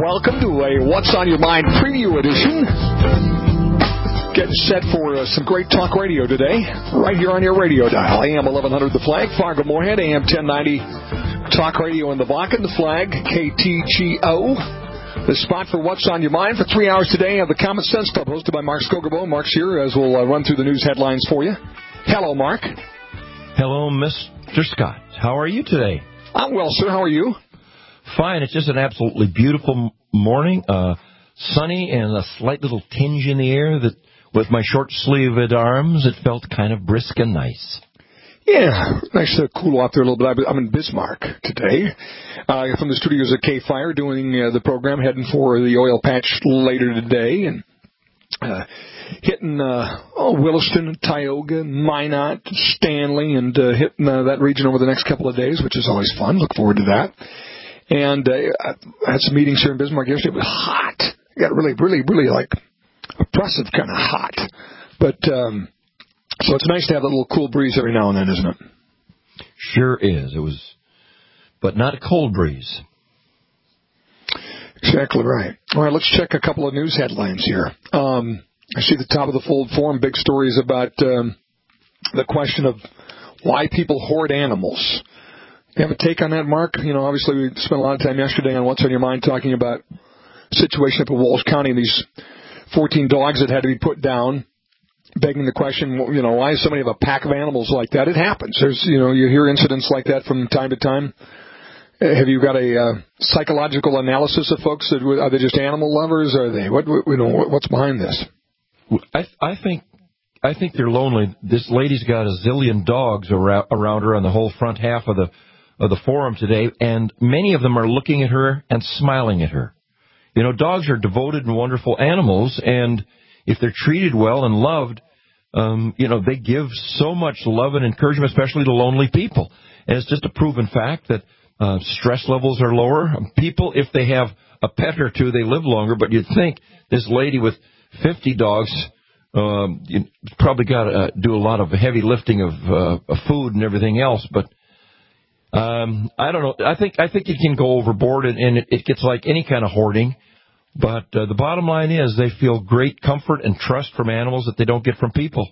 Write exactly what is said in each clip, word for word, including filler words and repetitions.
welcome to a What's on Your Mind preview edition. Getting set for uh, some great talk radio today, right here on your radio dial. A M eleven hundred The Flag, Fargo Moorhead, A M ten ninety Talk Radio in the Bakken, The Flag, K T G O. The spot for What's on Your Mind for three hours today of the Common Sense Club, hosted by Mark Skogabo. Mark's here as we'll uh, run through the news headlines for you. Hello, Mark. Hello, Mister Scott. How are you today? I'm well, sir. How are you? Fine. It's just an absolutely beautiful morning, uh, sunny and a slight little tinge in the air that, with my short-sleeved arms, it felt kind of brisk and nice. Yeah, nice to cool off there a little bit. I'm in Bismarck today, uh, from the studios at K-Fire, doing uh, the program, heading for the oil patch later today, and uh, hitting uh, oh, Williston, Tioga, Minot, Stanley, and uh, hitting uh, that region over the next couple of days, which is always fun. Look forward to that. And uh, I had some meetings here in Bismarck yesterday. It was hot. It got really, really, really, like, oppressive kind of hot. But, um, so it's nice to have a little cool breeze every now and then, isn't it? Sure is. It was, but not a cold breeze. Exactly right. All right, let's check a couple of news headlines here. Um, I see the top of the Fold Forum, big stories about um, the question of why people hoard animals. You have a take on that, Mark? You know, obviously we spent a lot of time yesterday on What's on Your Mind talking about the situation up in Walsh County and these fourteen dogs that had to be put down, begging the question, you know, why does somebody have a pack of animals like that? It happens. There's, you know, you hear incidents like that from time to time. Have you got a uh, psychological analysis of folks? That are they just animal lovers? Are they? What, you know, what's behind this? I, I think I think they're lonely. This lady's got a zillion dogs around, around her on the whole front half of the of the forum today, and many of them are looking at her and smiling at her. You know, dogs are devoted and wonderful animals, and if they're treated well and loved, um, you know, they give so much love and encouragement, especially to lonely people. And it's just a proven fact that uh, stress levels are lower. People, if they have a pet or two, they live longer, but you'd think this lady with fifty dogs um, you probably got to uh, do a lot of heavy lifting of, uh, of food and everything else, but Um, I don't know. I think I think it can go overboard, and, and it, it gets like any kind of hoarding. But uh, the bottom line is they feel great comfort and trust from animals that they don't get from people.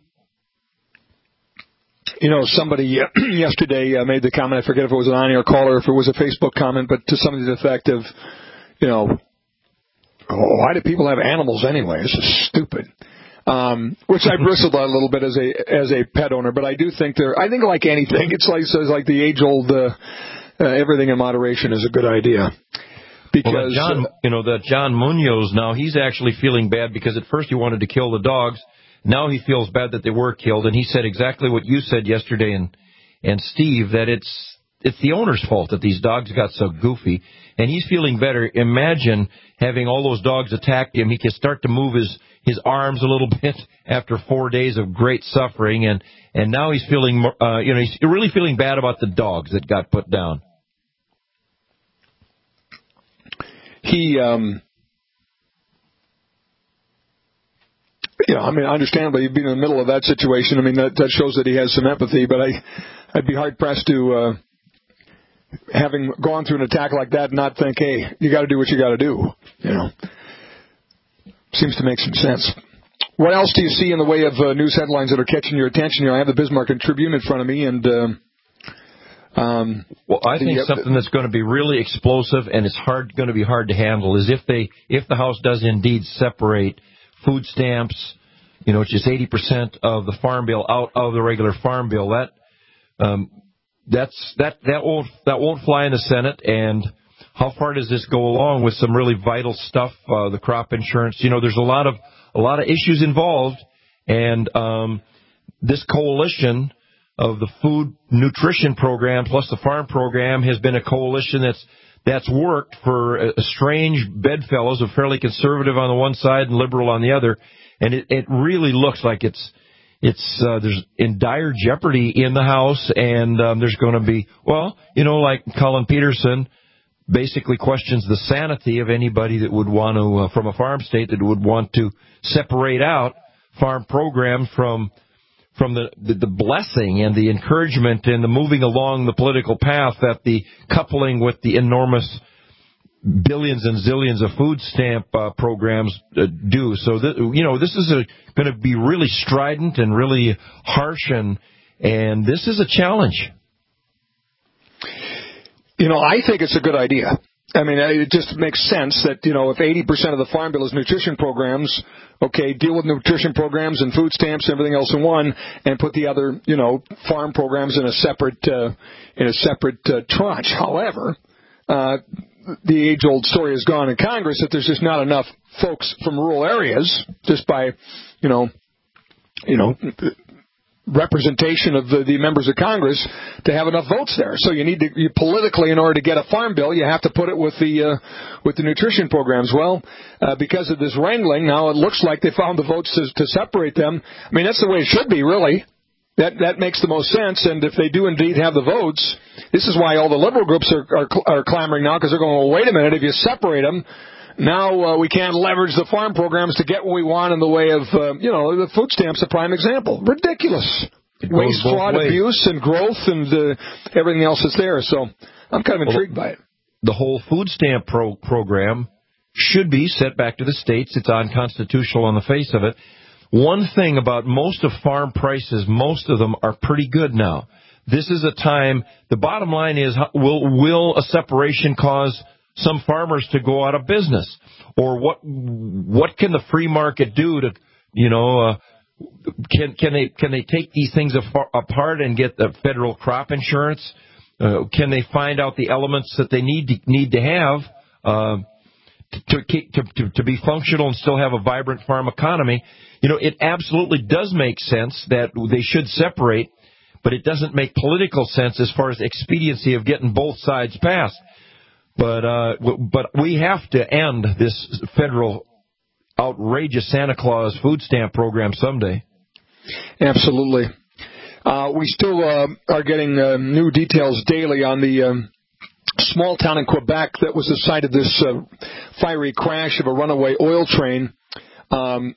You know, somebody uh, yesterday uh, made the comment, I forget if it was an on-air call or if it was a Facebook comment, but to something to the effect of, you know, oh, why do people have animals anyway? This is stupid. Um, which I bristled at a little bit as a as a pet owner, but I do think they're. I think like anything, it's like says like the age old uh, uh, everything in moderation is a good idea. Because well, that John, uh, you know, that John Munoz now he's actually feeling bad because at first he wanted to kill the dogs, now he feels bad that they were killed, and he said exactly what you said yesterday, and and Steve, that it's it's the owner's fault that these dogs got so goofy, and he's feeling better. Imagine having all those dogs attack him. He can start to move his. his arms a little bit after four days of great suffering, and, and now he's feeling, uh, you know, he's really feeling bad about the dogs that got put down. He, um, you know, I mean, understandably, being in the middle of that situation, I mean, that, that shows that he has some empathy, but I, I'd be hard-pressed to, uh, having gone through an attack like that, not think, hey, you got to do what you got to do, you know. Seems to make some sense. What else do you see in the way of uh, news headlines that are catching your attention? You know, I have the Bismarck and Tribune in front of me, and um, um, well, I think the, uh, something that's going to be really explosive and it's hard going to be hard to handle is if they if the House does indeed separate food stamps, you know, which is eighty percent of the farm bill out of the regular farm bill. That um, that's that that won't that won't fly in the Senate. And how far does this go along with some really vital stuff, uh, the crop insurance? You know, there's a lot of a lot of issues involved, and um, this coalition of the food nutrition program plus the farm program has been a coalition that's that's worked for a, a strange bedfellows of fairly conservative on the one side and liberal on the other, and it, it really looks like it's it's uh, there's in dire jeopardy in the House, and um, there's going to be well, you know, like Colin Peterson basically questions the sanity of anybody that would want to, uh, from a farm state, that would want to separate out farm program from from the, the, the blessing and the encouragement and the moving along the political path that the coupling with the enormous billions and zillions of food stamp uh, programs uh, do. So, th- you know, this is going to be really strident and really harsh, and and this is a challenge. You know, I think it's a good idea. I mean, it just makes sense that, you know, if eighty percent of the Farm Bill is nutrition programs, okay, deal with nutrition programs and food stamps and everything else in one, and put the other, you know, farm programs in a separate, uh, in a separate uh, tranche. However, uh, the age-old story has gone in Congress that there's just not enough folks from rural areas, just by, you know, you know, representation of the, the members of Congress to have enough votes there. So you need to, you politically, in order to get a farm bill, you have to put it with the uh, with the nutrition programs. Well, uh, because of this wrangling, now it looks like they found the votes to, to separate them. I mean, that's the way it should be, really. That that makes the most sense. And if they do indeed have the votes, this is why all the liberal groups are are, are clamoring now, because they're going, well, wait a minute, if you separate them, now uh, we can't leverage the farm programs to get what we want in the way of, uh, you know, the food stamps, a prime example. Ridiculous. Waste, fraud, ways. abuse, and growth, and uh, everything else that's there. So I'm kind of intrigued well, by it. The whole food stamp pro- program should be set back to the states. It's unconstitutional on the face of it. One thing about most of farm prices, most of them are pretty good now. This is a time, the bottom line is, will will a separation cause some farmers to go out of business? Or what what can the free market do to, you know, uh, can can they can they take these things apart and get the federal crop insurance? Uh, can they find out the elements that they need to, need to have uh, to, to to to be functional and still have a vibrant farm economy? You know, it absolutely does make sense that they should separate, but it doesn't make political sense as far as expediency of getting both sides passed. But uh, but we have to end this federal outrageous Santa Claus food stamp program someday. Absolutely. Uh, we still uh, are getting uh, new details daily on the um, small town in Quebec that was the site of this uh, fiery crash of a runaway oil train. Um,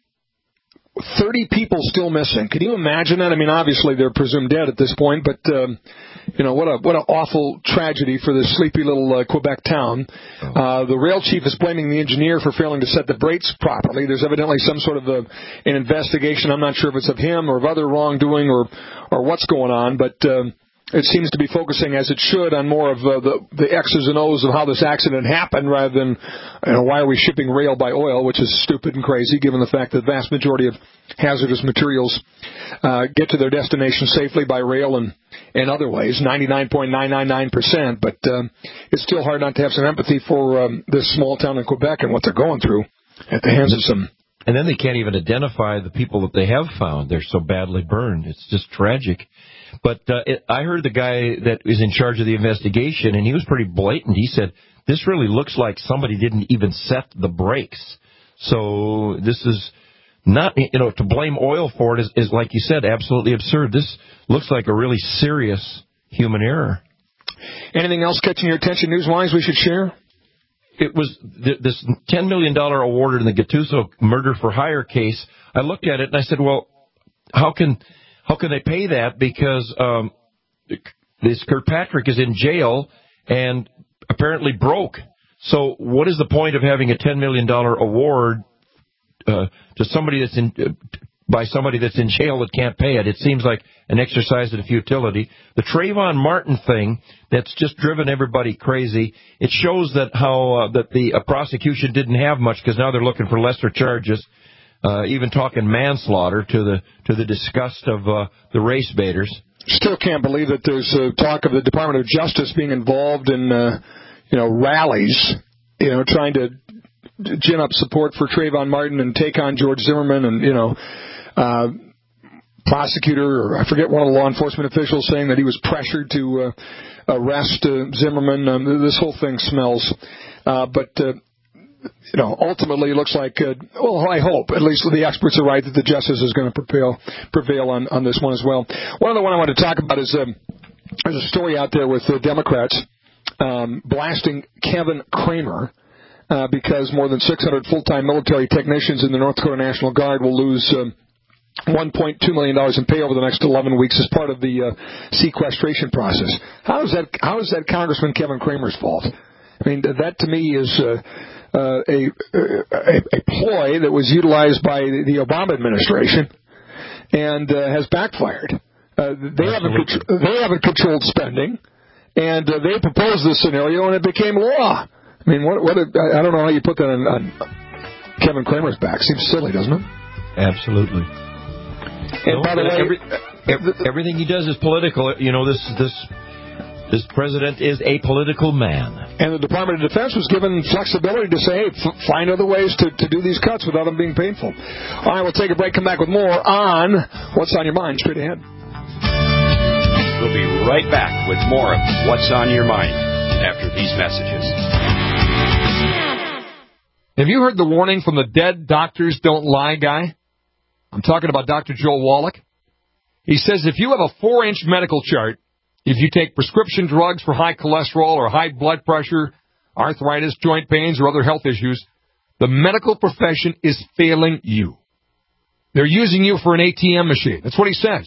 thirty people still missing. Can you imagine that? I mean, obviously they're presumed dead at this point, but um, you know what a what an awful tragedy for this sleepy little uh, Quebec town. Uh, the rail chief is blaming the engineer for failing to set the brakes properly. There's evidently some sort of a, an investigation. I'm not sure if it's of him or of other wrongdoing or or what's going on, but um, it seems to be focusing, as it should, on more of uh, the, the X's and O's of how this accident happened rather than, you know, why are we shipping rail by oil, which is stupid and crazy given the fact that the vast majority of hazardous materials uh, get to their destination safely by rail and, and other ways, ninety-nine point nine nine nine percent. But um, it's still hard not to have some empathy for um, this small town in Quebec and what they're going through at the hands of some... And then they can't even identify the people that they have found. They're so badly burned. It's just tragic. But uh, it, I heard the guy that is in charge of the investigation, and he was pretty blatant. He said, this really looks like somebody didn't even set the brakes. So this is not, you know, to blame oil for it is, is, like you said, absolutely absurd. This looks like a really serious human error. Anything else catching your attention news-wise we should share? It was th- this ten million dollars awarded in the Gattuso murder for hire case. I looked at it and I said, well, how can... How can they pay that? Because um, this Kirkpatrick is in jail and apparently broke. So what is the point of having a ten million dollars award uh, to somebody that's in uh, by somebody that's in jail that can't pay it? It seems like an exercise in futility. The Trayvon Martin thing that's just driven everybody crazy. It shows that how uh, that the uh, prosecution didn't have much because now they're looking for lesser charges. Uh, even talking manslaughter to the to the disgust of uh, the race baiters. Still can't believe that there's uh, talk of the Department of Justice being involved in uh, you know rallies, you know, trying to gin up support for Trayvon Martin and take on George Zimmerman, and you know, uh, prosecutor or I forget one of the law enforcement officials saying that he was pressured to uh, arrest uh, Zimmerman. Um, this whole thing smells, uh, but. Uh, You know, ultimately, it looks like, uh, well, I hope, at least the experts are right, that the justice is going to prevail, prevail on, on this one as well. One other one I want to talk about is um, there's a story out there with the Democrats um, blasting Kevin Cramer uh, because more than six hundred full-time military technicians in the North Dakota National Guard will lose um, one point two million dollars in pay over the next eleven weeks as part of the uh, sequestration process. How is that, how is that Congressman Kevin Cramer's fault? I mean, that to me is uh, uh, a, a a ploy that was utilized by the Obama administration and uh, has backfired. Uh, they haven't contr- they haven't controlled spending, and uh, they proposed this scenario, and it became law. I mean, what what? A, I don't know how you put that on, on Kevin Cramer's back. Seems silly, doesn't it? Absolutely. And no, by the way, every, every, everything he does is political. You know, this this this president is a political man. And the Department of Defense was given flexibility to say, hey, f- find other ways to, to do these cuts without them being painful. All right, we'll take a break. Come back with more on What's on Your Mind. Straight ahead. We'll be right back with more of What's on Your Mind after these messages. Have you heard the warning from the Dead Doctors Don't Lie guy? I'm talking about Doctor Joel Wallach. He says if you have a four-inch medical chart, if you take prescription drugs for high cholesterol or high blood pressure, arthritis, joint pains, or other health issues, the medical profession is failing you. They're using you for an A T M machine. That's what he says.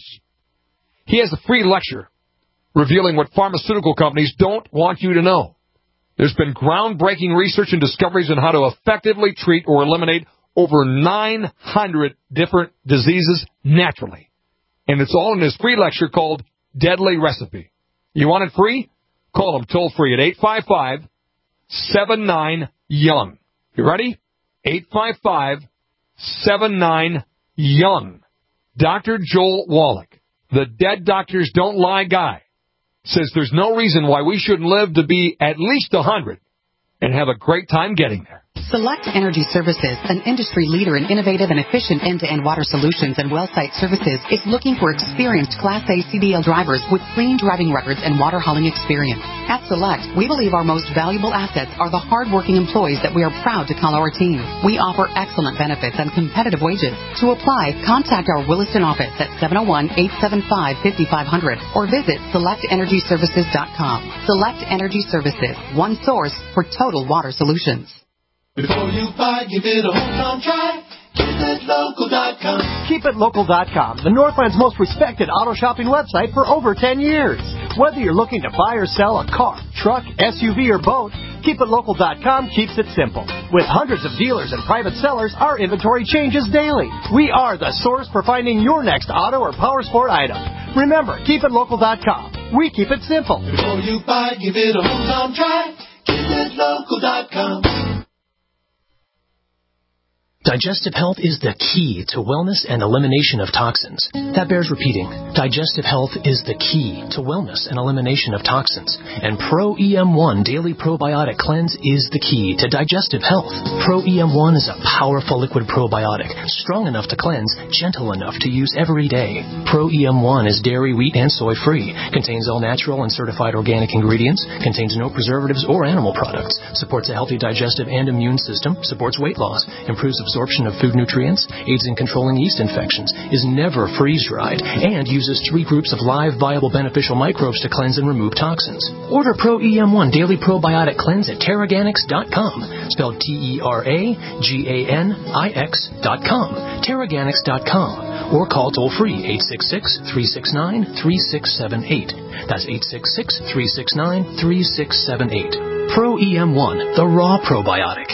He has a free lecture revealing what pharmaceutical companies don't want you to know. There's been groundbreaking research and discoveries on how to effectively treat or eliminate over nine hundred different diseases naturally. And it's all in his free lecture called Deadly Recipe. You want it free? Call him toll free at eight five five, seven nine, young. You ready? eight five five, seven nine, young. Doctor Joel Wallach, the Dead Doctors Don't Lie guy, says there's no reason why we shouldn't live to be at least one hundred and have a great time getting there. Select Energy Services, an industry leader in innovative and efficient end-to-end water solutions and well site services, is looking for experienced Class A C D L drivers with clean driving records and water hauling experience. At Select, we believe our most valuable assets are the hard-working employees that we are proud to call our team. We offer excellent benefits and competitive wages. To apply, contact our Williston office at seven oh one, eight seven five, five five zero zero or visit select energy services dot com. Select Energy Services, one source for total water solutions. Before you buy, give it a hometown try. Keep it local dot com. keep it local dot com, the Northland's most respected auto shopping website for over ten years. Whether you're looking to buy or sell a car, truck, S U V, or boat, keep it local dot com keeps it simple. With hundreds of dealers and private sellers, our inventory changes daily. We are the source for finding your next auto or power sport item. Remember, keep it local dot com. We keep it simple. Before you buy, give it a hometown try. keep it local dot com. Digestive health is the key to wellness and elimination of toxins. That bears repeating. Digestive health is the key to wellness and elimination of toxins. And Pro E M one Daily Probiotic Cleanse is the key to digestive health. Pro E M one is a powerful liquid probiotic, strong enough to cleanse, gentle enough to use every day. Pro E M one is dairy, wheat, and soy-free, contains all natural and certified organic ingredients, contains no preservatives or animal products, supports a healthy digestive and immune system, supports weight loss, improves absorption of food nutrients, aids in controlling yeast infections, is never freeze-dried, and uses three groups of live, viable, beneficial microbes to cleanse and remove toxins. Order Pro E M one Daily Probiotic Cleanse at Teraganix dot com, spelled T E R A G A N I X dot com, Teraganix dot com, or call toll-free eight six six, three six nine, three six seven eight. That's eight six six, three six nine, three six seven eight. Pro E M one, the raw probiotic.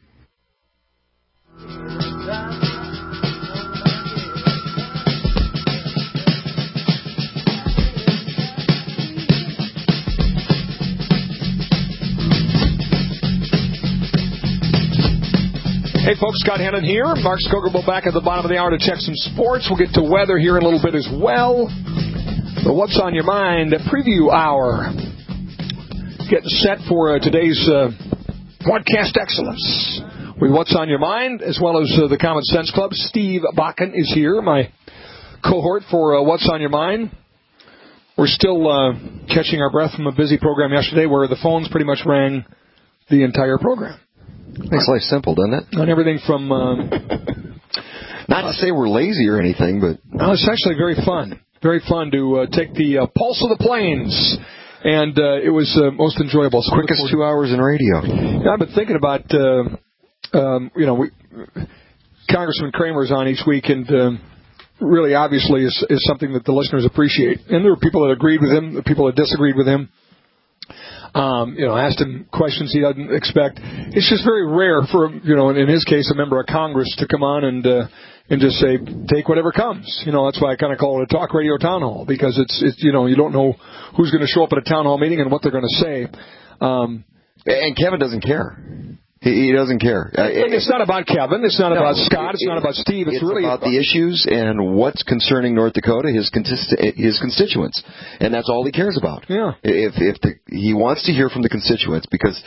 Hey folks, Scott Hannon here. Mark Skogerbo back at the bottom of the hour to check some sports. We'll get to weather here in a little bit as well. But what's on your mind? A preview hour. Getting set for uh, today's uh, podcast excellence. With what's on your mind, as well as uh, the Common Sense Club. Steve Bakken is here, my cohort for uh, what's on your mind. We're still uh, catching our breath from a busy program yesterday where the phones pretty much rang the entire program. Makes life simple, doesn't it? On everything from... Um, Not to say we're lazy or anything, but... No, it's actually very fun. Very fun to uh, take the uh, pulse of the plains. And uh, it was uh, most enjoyable. So Quickest two hours in radio. Yeah, I've been thinking about, uh, um, you know, we, Congressman Kramer's on each week, and um, really obviously is, is something that the listeners appreciate. And there were people that agreed with him, people that disagreed with him. Um, you know, asked him questions he doesn't expect. It's just very rare for, you know, in his case, a member of Congress to come on and uh, and just say, take whatever comes. You know, that's why I kind of call it a talk radio town hall, because it's, it's you know, you don't know who's going to show up at a town hall meeting and what they're going to say. Um, and Kevin doesn't care. He, he doesn't care. And it's not about Kevin. It's not no, about Scott. It's it, not about Steve. It's, it's really about, about the issues and what's concerning North Dakota, his his constituents, and that's all he cares about. Yeah. If if the, he wants to hear from the constituents, because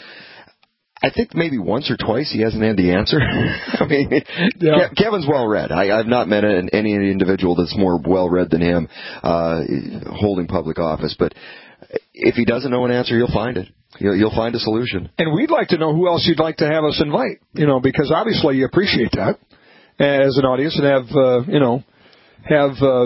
I think maybe once or twice he hasn't had the answer. I mean, yeah. Ke- Kevin's well read. I, I've not met an, any individual that's more well read than him, uh, holding public office. But if he doesn't know an answer, he'll find it. You'll, you'll find a solution. And we'd like to know who else you'd like to have us invite, you know, because obviously you appreciate that as an audience and have, uh, you know, have uh,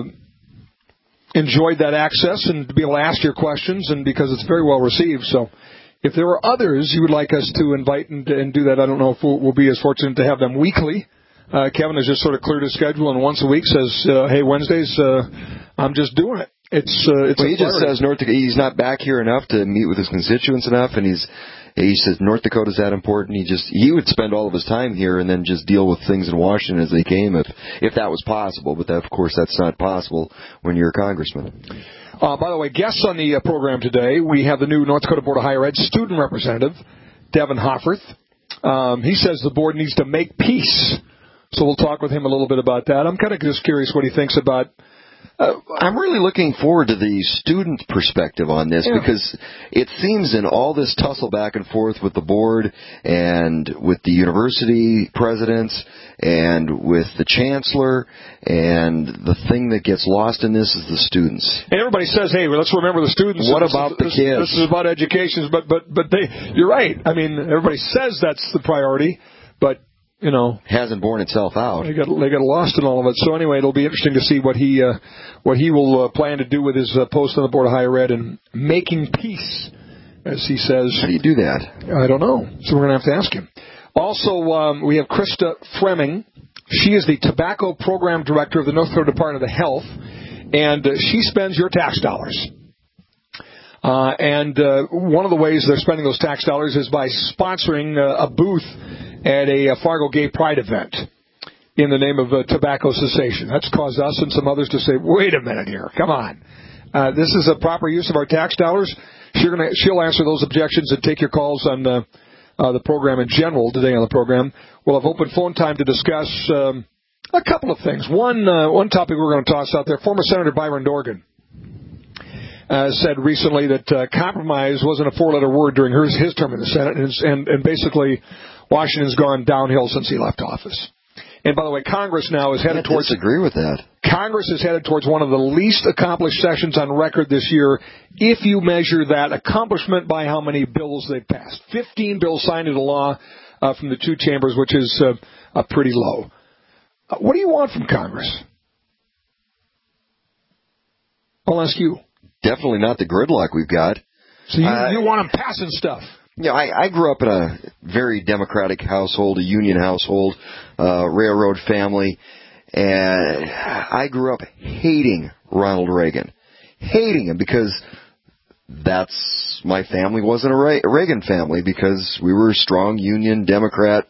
enjoyed that access and to be able to ask your questions, and because it's very well received. So if there are others you would like us to invite and, and do that, I don't know if we'll, we'll be as fortunate to have them weekly. Uh, Kevin has just sort of cleared his schedule, and once a week says, uh, hey, Wednesdays, uh, I'm just doing it. It's, uh, it's well, he just says North Dakota, he's not back here enough to meet with his constituents enough, and he's he says North Dakota's that important. He just he would spend all of his time here and then just deal with things in Washington as they came, if if that was possible. But that, of course, that's not possible when you're a congressman. Uh, by the way, guests on the uh, program today, we have the new North Dakota Board of Higher Ed student representative, Devin Hofferth. Um, he says the board needs to make peace. So we'll talk with him a little bit about that. I'm kind of just curious what he thinks about. Uh, I'm really looking forward to the student perspective on this, yeah. because it seems in all this tussle back and forth with the board and with the university presidents and with the chancellor, and the thing that gets lost in this is the students. And everybody says, hey, well, let's remember the students. What this about is, the this, kids? This is about education, but but but they, you're right. I mean, everybody says that's the priority, but you know, hasn't borne itself out. They got they got lost in all of it. So anyway, it'll be interesting to see what he uh, what he will uh, plan to do with his uh, post on the Board of Higher Ed and making peace, as he says. How do you do that? I don't know. So we're going to have to ask him. Also, um, we have Krista Fremming. She is the Tobacco Program Director of the North Dakota Department of Health, and uh, she spends your tax dollars. Uh, and uh, one of the ways they're spending those tax dollars is by sponsoring uh, a booth at a, a Fargo Gay Pride event in the name of uh, tobacco cessation. That's caused us and some others to say, wait a minute here, come on. Uh, this is a proper use of our tax dollars. She's gonna, she'll answer those objections and take your calls on uh, uh, the program in general today on the program. We'll have open phone time to discuss um, a couple of things. One, uh, one topic we're going to toss out there, former Senator Byron Dorgan Uh, said recently that uh, compromise wasn't a four-letter word during his, his term in the Senate, and, and, and basically Washington's gone downhill since he left office. And by the way, Congress now is headed I towards... I disagree with that. Congress is headed towards one of the least accomplished sessions on record this year if you measure that accomplishment by how many bills they've passed. Fifteen bills signed into law uh, from the two chambers, which is uh, uh, pretty low. Uh, what do you want from Congress? I'll ask you. Definitely not the gridlock we've got. So you, uh, you want them passing stuff? Yeah, I, I grew up in a very democratic household, a union household, uh, railroad family, and I grew up hating Ronald Reagan. Hating him because that's, my family wasn't a Reagan family because we were a strong union, Democrat.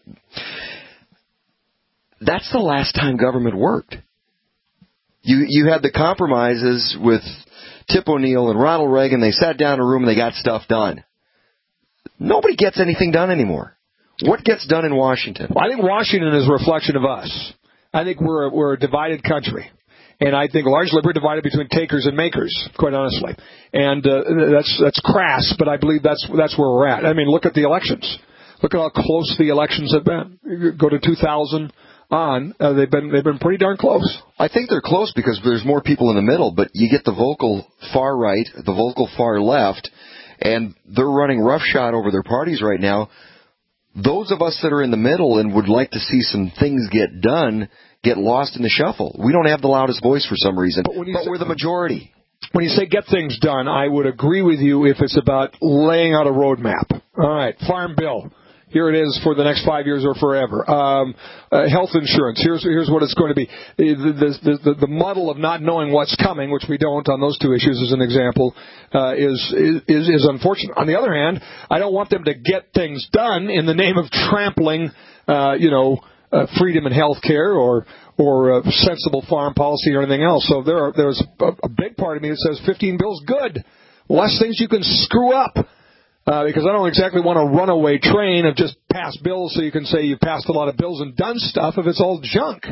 That's the last time government worked. You, you had the compromises with Tip O'Neill and Ronald Reagan. They sat down in a room and they got stuff done. Nobody gets anything done anymore. What gets done in Washington? Well, I think Washington is a reflection of us. I think we're a, we're a divided country. And I think largely we're divided between takers and makers, quite honestly. And uh, that's that's crass, but I believe that's that's where we're at. I mean, look at the elections. Look at how close the elections have been. Go to two thousand on, uh, they've been they've been pretty darn close. I think they're close because there's more people in the middle, but you get the vocal far right, the vocal far left, and they're running roughshod over their parties right now. Those of us that are in the middle and would like to see some things get done get lost in the shuffle. We don't have the loudest voice for some reason, but, but say, we're the majority. When you say get things done, I would agree with you if it's about laying out a roadmap. All right, Farm Bill. Here it is for the next five years or forever. Um, uh, health insurance. Here's here's what it's going to be. The, the, the, the muddle of not knowing what's coming, which we don't on those two issues, as an example, uh, is, is is unfortunate. On the other hand, I don't want them to get things done in the name of trampling, uh, you know, uh, freedom in health care or or uh, sensible farm policy or anything else. So there are, there's a, a big part of me that says fifteen bills good. Less things you can screw up. Uh, because I don't exactly want a runaway train of just pass bills so you can say you've passed a lot of bills and done stuff if it's all junk.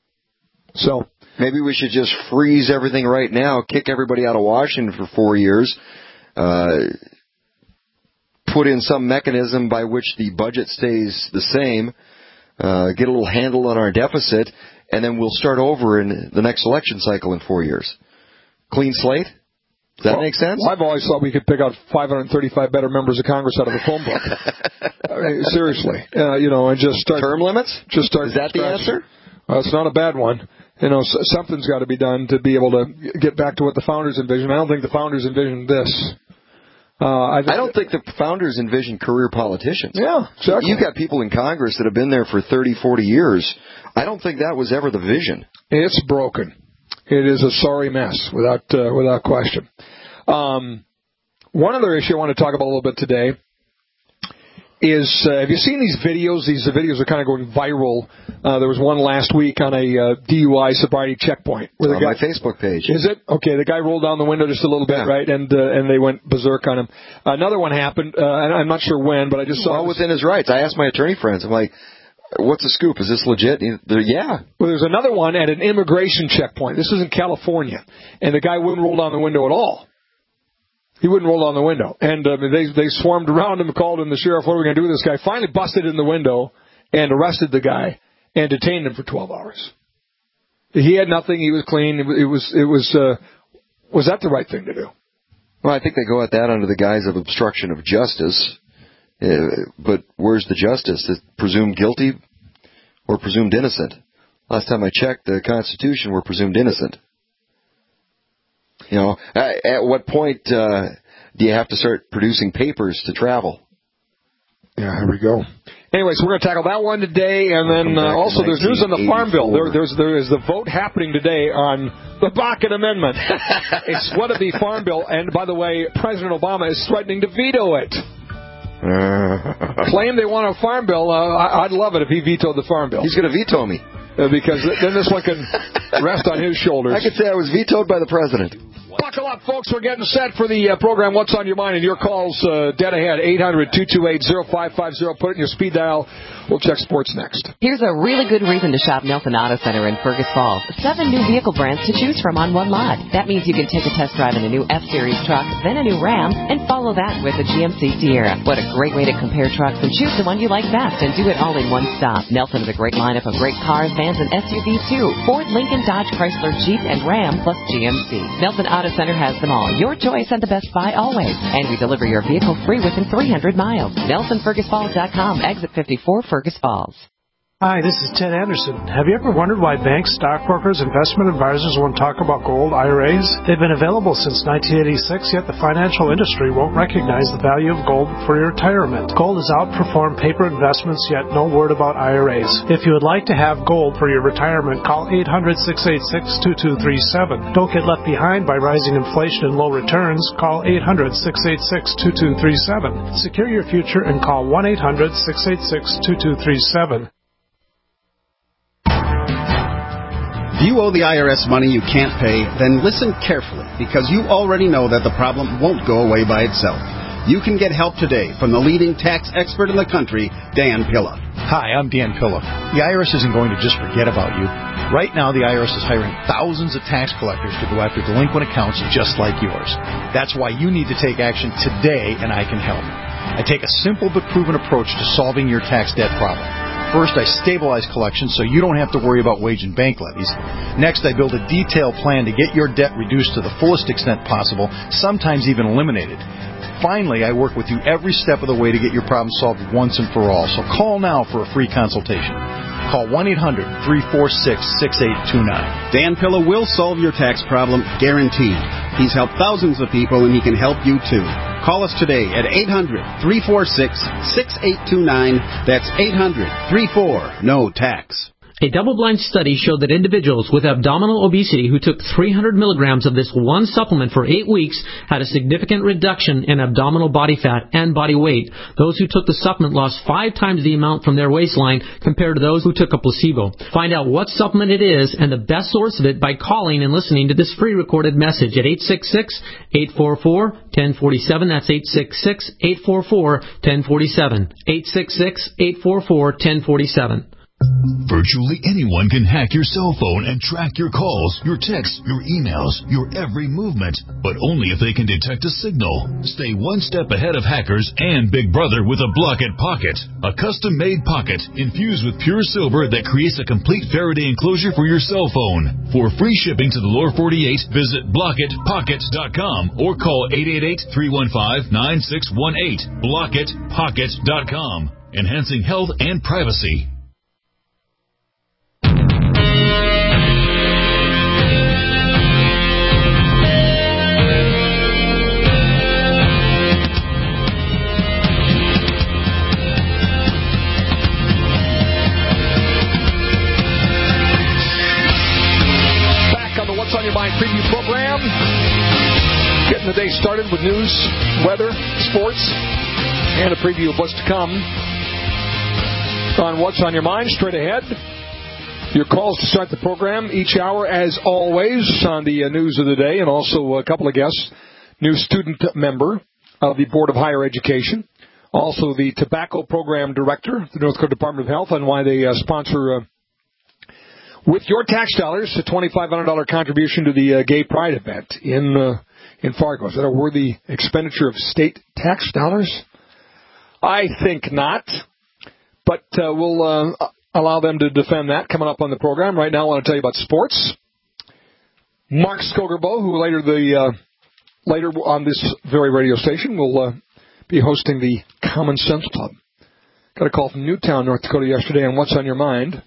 So maybe we should just freeze everything right now, kick everybody out of Washington for four years, uh, put in some mechanism by which the budget stays the same, uh, get a little handle on our deficit, and then we'll start over in the next election cycle in four years. Clean slate? Does that well, make sense? I've always thought we could pick out five hundred thirty-five better members of Congress out of the phone book. I mean, seriously, uh, you know, and just start term limits. Just start. Is that the answer? Well, it's not a bad one. You know, something's got to be done to be able to get back to what the founders envisioned. I don't think the founders envisioned this. Uh, I, I don't think the founders envisioned career politicians. Yeah, exactly. You've got people in Congress that have been there for thirty, forty years. I don't think that was ever the vision. It's broken. It is a sorry mess, without uh, without question. Um, one other issue I want to talk about a little bit today is, uh, have you seen these videos? These uh, videos are kind of going viral. Uh, there was one last week on a uh, D U I sobriety checkpoint. Where the on guy, my Facebook page. Is it? Okay, the guy rolled down the window just a little bit, yeah. right, and uh, and they went berserk on him. Another one happened, uh, and I'm not sure when, but I just saw well, within his rights. I asked my attorney friends, I'm like, what's the scoop? Is this legit? They're, yeah. Well, there's another one at an immigration checkpoint. This is in California, and the guy wouldn't roll down the window at all. He wouldn't roll down the window. And uh, they they swarmed around him, called in the sheriff, what are we going to do with this guy? Finally busted in the window and arrested the guy and detained him for twelve hours. He had nothing. He was clean. It was, it was, uh, was that the right thing to do? Well, I think they go at that under the guise of obstruction of justice. Uh, but where's the justice? Is presumed guilty or presumed innocent? Last time I checked the Constitution, we're presumed innocent. You know, at, at what point uh, do you have to start producing papers to travel? Yeah, here we go. Anyway, so we're going to tackle that one today, and then uh, also there's news on the Farm Bill. There, there's there is the vote happening today on the Bakken Amendment. It's what to be Farm Bill, and by the way, President Obama is threatening to veto it. Claim they want a Farm Bill. Uh, I'd love it if he vetoed the Farm Bill. He's going to veto me. Uh, because then this one can rest on his shoulders. I could say I was vetoed by the president. Buckle up, folks. We're getting set for the uh, program What's on Your Mind, and your calls uh, dead ahead. eight hundred, two two eight, oh five five oh. Put it in your speed dial. We'll check sports next. Here's a really good reason to shop Nelson Auto Center in Fergus Falls. Seven new vehicle brands to choose from on one lot. That means you can take a test drive in a new F-Series truck, then a new Ram, and follow that with a G M C Sierra. What a great way to compare trucks and choose the one you like best and do it all in one stop. Nelson has a great lineup of great cars, vans, and S U Vs too. Ford, Lincoln, Dodge, Chrysler, Jeep, and Ram, plus G M C. Nelson Auto Center has them all. Your choice and the best buy always. And we deliver your vehicle free within three hundred miles. Nelson Fergus Falls dot com, exit fifty-four, Fergus Falls. Hi, this is Ted Anderson. Have you ever wondered why banks, stockbrokers, investment advisors won't talk about gold I R As? They've been available since nineteen eighty-six, yet the financial industry won't recognize the value of gold for your retirement. Gold has outperformed paper investments, yet no word about I R As. If you would like to have gold for your retirement, call eight hundred, six eight six, two two three seven. Don't get left behind by rising inflation and low returns. Call eight hundred, six eight six, two two three seven. Secure your future and call one eight hundred, six eight six, two two three seven. If you owe the I R S money you can't pay, then listen carefully, because you already know that the problem won't go away by itself. You can get help today from the leading tax expert in the country, Dan Pilla. Hi, I'm Dan Pilla. The I R S isn't going to just forget about you. Right now, the I R S is hiring thousands of tax collectors to go after delinquent accounts just like yours. That's why you need to take action today, and I can help. I take a simple but proven approach to solving your tax debt problem. First, I stabilize collections so you don't have to worry about wage and bank levies. Next, I build a detailed plan to get your debt reduced to the fullest extent possible, sometimes even eliminated. Finally, I work with you every step of the way to get your problem solved once and for all. So call now for a free consultation. Call one eight hundred, three four six, six eight two nine. Dan Pilla will solve your tax problem, guaranteed. He's helped thousands of people, and he can help you too. Call us today at eight hundred, three four six, six eight two nine. That's eight hundred, three four, N O T A X. A double-blind study showed that individuals with abdominal obesity who took three hundred milligrams of this one supplement for eight weeks had a significant reduction in abdominal body fat and body weight. Those who took the supplement lost five times the amount from their waistline compared to those who took a placebo. Find out what supplement it is and the best source of it by calling and listening to this free recorded message at eight six six, eight four four, one zero four seven. That's eight six six, eight four four, one zero four seven. eight six six, eight four four, one zero four seven. Virtually anyone can hack your cell phone and track your calls, your texts, your emails, your every movement, but only if they can detect a signal. Stay one step ahead of hackers and Big Brother with a Blockit Pocket, a custom-made pocket infused with pure silver that creates a complete Faraday enclosure for your cell phone. For free shipping to the lower forty-eight, visit blockit pocket dot com or call eight eight eight, three one five, nine six one eight. blockit pocket dot com, enhancing health and privacy. On Your Mind preview program. Getting the day started with news, weather, sports, and a preview of what's to come on What's on Your Mind. Straight ahead, your calls to start the program each hour, as always, on the uh, news of the day, and also a couple of guests. New student member of the Board of Higher Education, also the Tobacco Program Director of the North Dakota Department of Health, on why they uh, sponsor uh, with your tax dollars, a twenty-five hundred dollars contribution to the uh, Gay Pride event in uh, in Fargo. Is that a worthy expenditure of state tax dollars? I think not, but uh, we'll uh, allow them to defend that coming up on the program. Right now I want to tell you about sports. Mark Skogerbo, who later the uh, later on this very radio station will uh, be hosting the Common Sense Club. Got a call from Newtown, North Dakota yesterday on What's on Your Mind,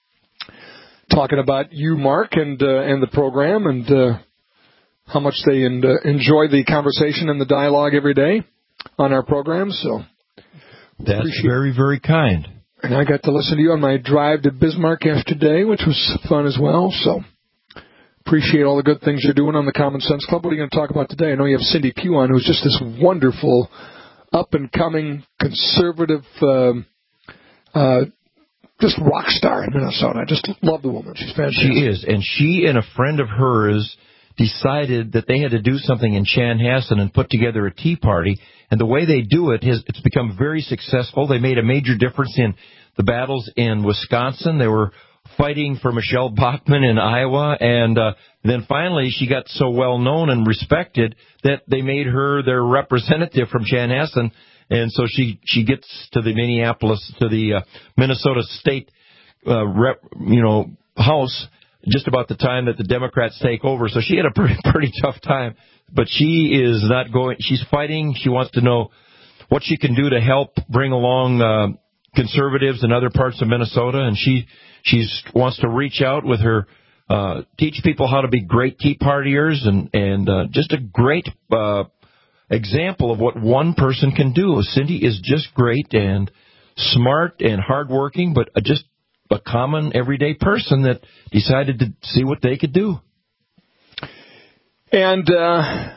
talking about you, Mark, and uh, and the program, and uh, how much they en- uh, enjoy the conversation and the dialogue every day on our program. So that's very, very kind. And I got to listen to you on my drive to Bismarck yesterday, which was fun as well. So appreciate all the good things you're doing on the Common Sense Club. What are you going to talk about today? I know you have Cindy Pugh on, who's just this wonderful, up-and-coming, conservative um, uh just rock star in Minnesota. I just love the woman. She's fantastic. She is. And she and a friend of hers decided that they had to do something in Chanhassen and put together a tea party. And the way they do it, has, it's become very successful. They made a major difference in the battles in Wisconsin. They were fighting for Michelle Bachmann in Iowa. And uh, then finally she got so well known and respected that they made her their representative from Chanhassen. And so she, she gets to the Minneapolis, to the uh, Minnesota State, uh, rep, you know, House just about the time that the Democrats take over. So she had a pretty, pretty tough time. But she is not going, she's fighting. She wants to know what she can do to help bring along uh, conservatives in other parts of Minnesota. And she she's wants to reach out with her, uh, teach people how to be great Tea Partiers, and, and uh, just a great uh example of what one person can do. Cindy is just great and smart and hardworking, but just a common, everyday person that decided to see what they could do. And, uh,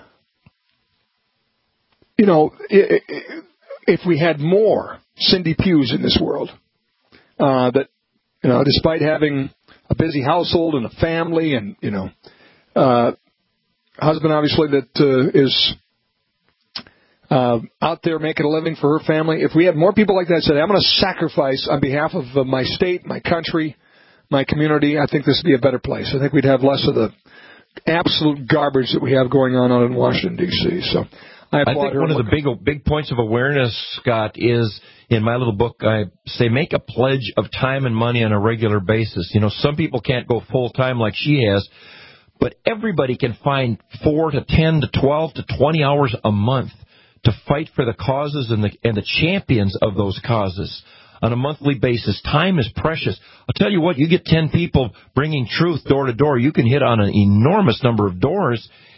you know, if we had more Cindy Pughs in this world, uh, that, you know, despite having a busy household and a family and, you know, uh, husband obviously that uh, is Uh, out there making a living for her family. If we had more people like that said, I'm going to sacrifice on behalf of uh, my state, my country, my community, I think this would be a better place. I think we'd have less of the absolute garbage that we have going on out in Washington, D C. So I, I think one of the big big points of awareness, Scott, is in my little book, I say make a pledge of time and money on a regular basis. You know, some people can't go full time like she has, but everybody can find four to ten to twelve to twenty hours a month to fight for the causes and the and the champions of those causes on a monthly basis. Time is precious. I'll tell you what, you get ten people bringing truth door to door, you can hit on an enormous number of doors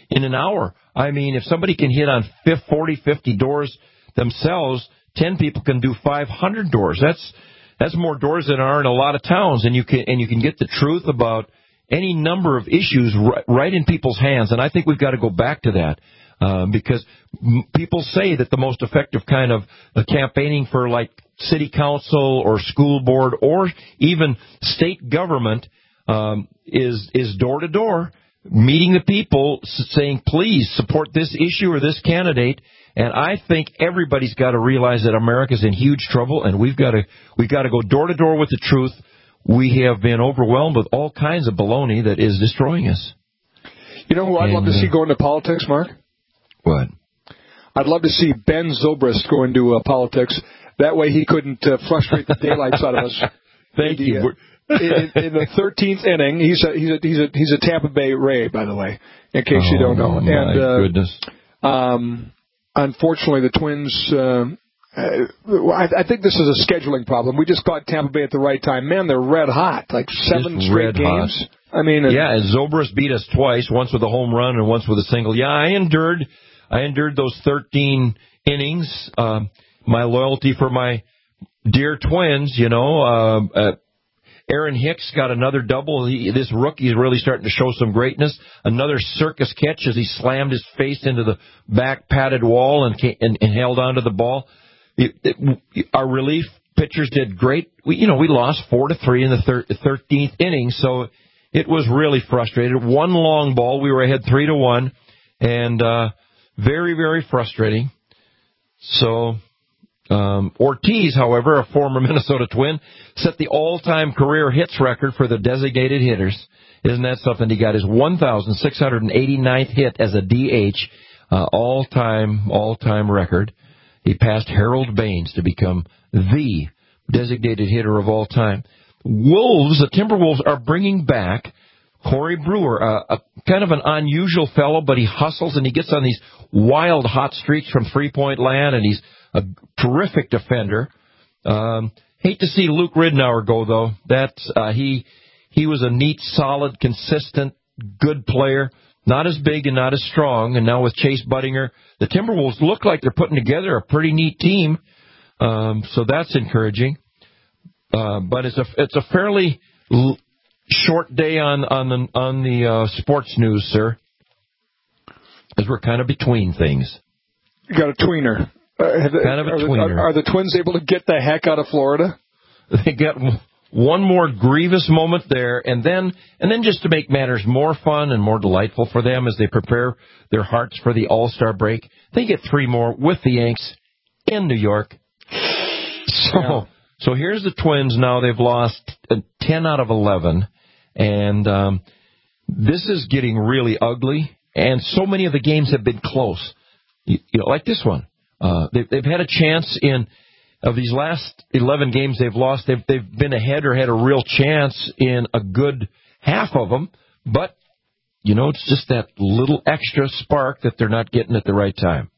in an hour. I mean, if somebody can hit on forty, fifty doors themselves, ten people can do five hundred doors. That's that's more doors than are in a lot of towns, and you can and you can get the truth about any number of issues right, right in people's hands. And I think we've got to go back to that. Um, because m- people say that the most effective kind of uh, campaigning for like city council or school board or even state government um, is is door to door, meeting the people, s- saying please support this issue or this candidate. And I think everybody's got to realize that America's in huge trouble, and we've got to we've got to go door to door with the truth. We have been overwhelmed with all kinds of baloney that is destroying us. You know who I'd and, love to see go into politics, Mark? What? I'd love to see Ben Zobrist go into uh, politics. That way he couldn't uh, frustrate the daylights out of us. Thank the, you. Uh, in, in the thirteenth inning, he's a he's a he's a he's a Tampa Bay Ray, by the way, in case oh, you don't know. My and uh, goodness. Um, unfortunately, the Twins. Uh, uh, I, I think this is a scheduling problem. We just caught Tampa Bay at the right time. Man, they're red hot, like seven Just straight red games. Hot. I mean, yeah, and Zobrist beat us twice, once with a home run and once with a single. Yeah, I endured, I endured those thirteen innings. Um, my loyalty for my dear Twins, you know. Uh, uh, Aaron Hicks got another double. He, this rookie is really starting to show some greatness. Another circus catch as he slammed his face into the back padded wall and and, and held onto the ball. It, it, our relief pitchers did great. We, you know, we lost four to three in the thir- thirteenth inning, so it was really frustrating. One long ball, we were ahead three to one, and uh, very, very frustrating. So um, Ortiz, however, a former Minnesota Twin, set the all-time career hits record for the designated hitters. Isn't that something? He got his one thousand six hundred eighty-ninth hit as a D H, uh, all-time, all-time record. He passed Harold Baines to become the designated hitter of all time. Wolves, the Timberwolves, are bringing back Corey Brewer, uh, a kind of an unusual fellow, but he hustles and he gets on these wild hot streaks from three-point land, and he's a terrific defender. Um, hate to see Luke Ridnour go, though. That's uh, he he was a neat, solid, consistent, good player. Not as big and not as strong, and now with Chase Buttinger, the Timberwolves look like they're putting together a pretty neat team, um, so that's encouraging. Uh, but it's a it's a fairly l- short day on on the on the uh, sports news, sir, as we're kind of between things. You got a tweener. Uh, kind of a are tweener. The, are, are the Twins able to get the heck out of Florida? They got one more grievous moment there, and then and then just to make matters more fun and more delightful for them as they prepare their hearts for the All-Star break, they get three more with the Yanks in New York. So, yeah. so here's the Twins now. They've lost ten out of eleven, and um, this is getting really ugly, and so many of the games have been close. You, you know, like this one. Uh, they've, they've had a chance in... Of these last eleven games they've lost, they've, they've been ahead or had a real chance in a good half of them. But, you know, it's just that little extra spark that they're not getting at the right time.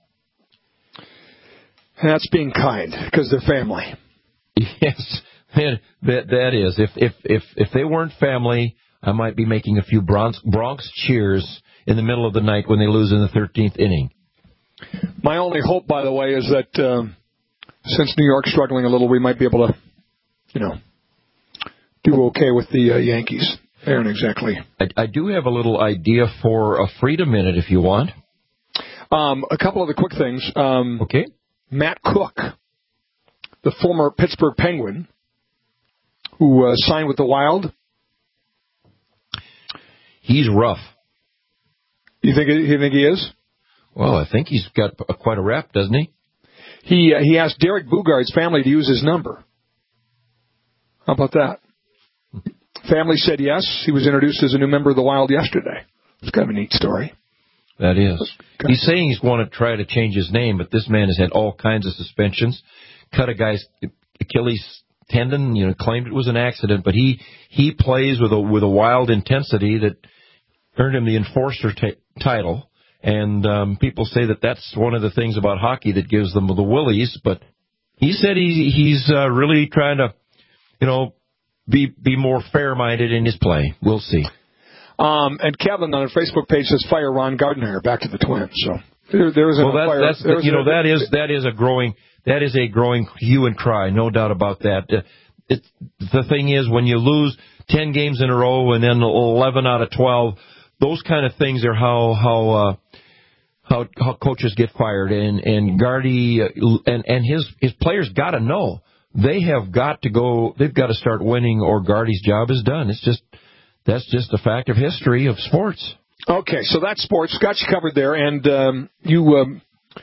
That's being kind, because they're family. Yes, that, that is. If, if, if, if they weren't family, I might be making a few Bronx, Bronx cheers in the middle of the night when they lose in the thirteenth inning. My only hope, by the way, is that... Um, Since New York's struggling a little, we might be able to, you know, do okay with the uh, Yankees. They aren't exactly. I, I do have a little idea for a Freedom Minute if you want. Um, a couple of the quick things. Um, okay. Matt Cook, the former Pittsburgh Penguin, who uh, signed with the Wild. He's rough. You think? You think he is? Well, I think he's got a, quite a rep, doesn't he? He uh, he asked Derek Boogaard's family to use his number. How about that? Family said yes. He was introduced as a new member of the Wild yesterday. It's kind of a neat story. That is. Okay. He's saying he's going to try to change his name, but this man has had all kinds of suspensions. Cut a guy's Achilles tendon, you know, claimed it was an accident, but he he plays with a with a Wild intensity that earned him the enforcer t- title. And um, people say that that's one of the things about hockey that gives them the willies. But he said he, he's uh, really trying to, you know, be be more fair-minded in his play. We'll see. Um, and Kevin on our Facebook page says, fire Ron Gardner back to the Twins. So there, there is a well, that, fire. That's, There's you know, a, that is, that is a growing, that is a growing hue and cry, no doubt about that. Uh, it, the thing is, when you lose ten games in a row and then eleven out of twelve, those kind of things are how, how, uh, how, how coaches get fired. And, and Gardy, uh, and, and his, his players gotta know. They have got to go, they've got to start winning or Gardy's job is done. It's just, that's just a fact of history of sports. Okay, so that's sports. Got you covered there, and um, you um,